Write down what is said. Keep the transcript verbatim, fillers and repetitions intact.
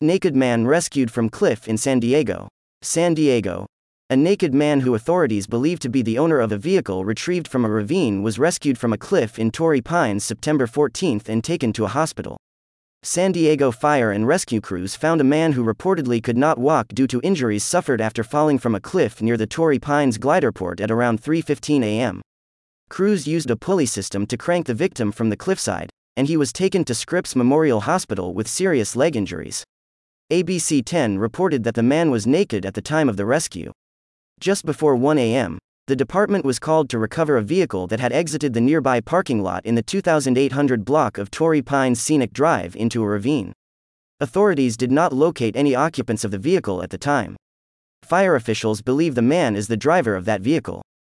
Naked man rescued from cliff in San Diego. San Diego. A naked man who authorities believe to be the owner of a vehicle retrieved from a ravine was rescued from a cliff in Torrey Pines September fourteenth and taken to a hospital. San Diego fire and rescue crews found a man who reportedly could not walk due to injuries suffered after falling from a cliff near the Torrey Pines gliderport at around three fifteen a m Crews used a pulley system to crank the victim from the cliffside, and he was taken to Scripps Memorial Hospital with serious leg injuries. A B C ten reported that the man was naked at the time of the rescue. Just before one a m, the department was called to recover a vehicle that had exited the nearby parking lot in the two thousand eight hundred block of Torrey Pines Scenic Drive into a ravine. Authorities did not locate any occupants of the vehicle at the time. Fire officials believe the man is the driver of that vehicle.